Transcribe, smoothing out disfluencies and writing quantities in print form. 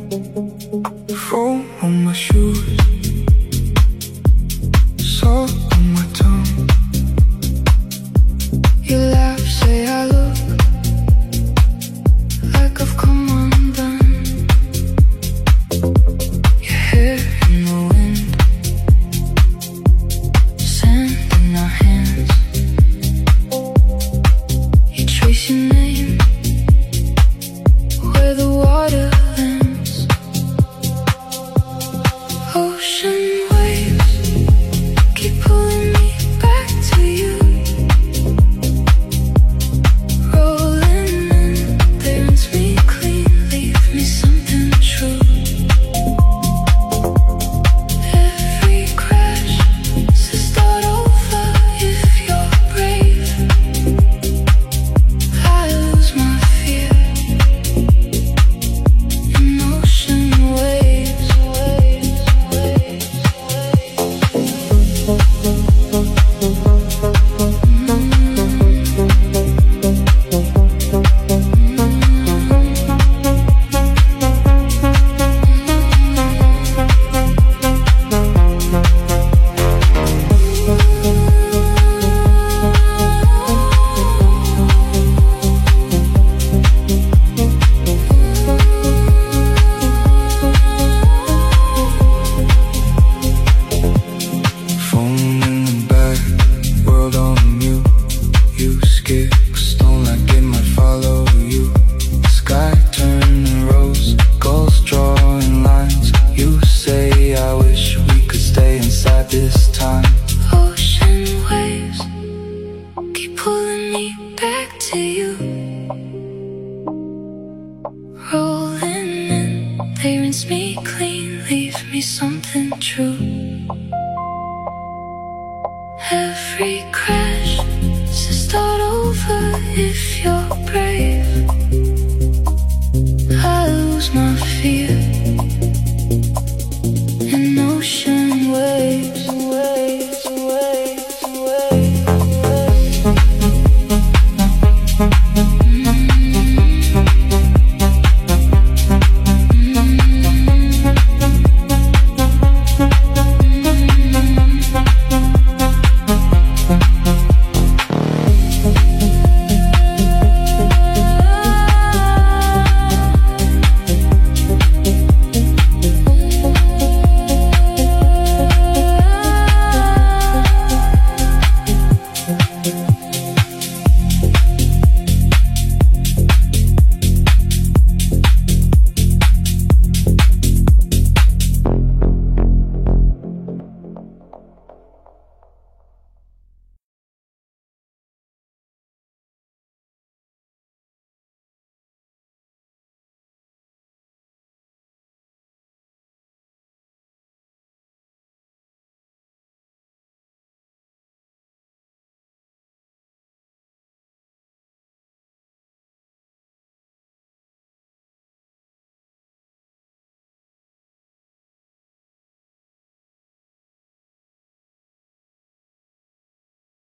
Foam on my shoes, salt on my tongue. You laugh, say I look like I've come undone. Your hair in the wind, sand in our hands. You trace your name where the water lands. Ocean waves keep pulling me back to you. Rolling in, they rinse me clean, leave me something true. Every crash says start over if you're brave. I lose my fear in ocean waves. Foam in the back, world on mute. You skip a stone like it might follow you. Sky turning rose, gulls drawing lines. You say I wish we could stay inside this time. Ocean waves keep pulling me back to you. Rolling in, they rinse me clean, leave me something true. Every crash says start over if you're brave.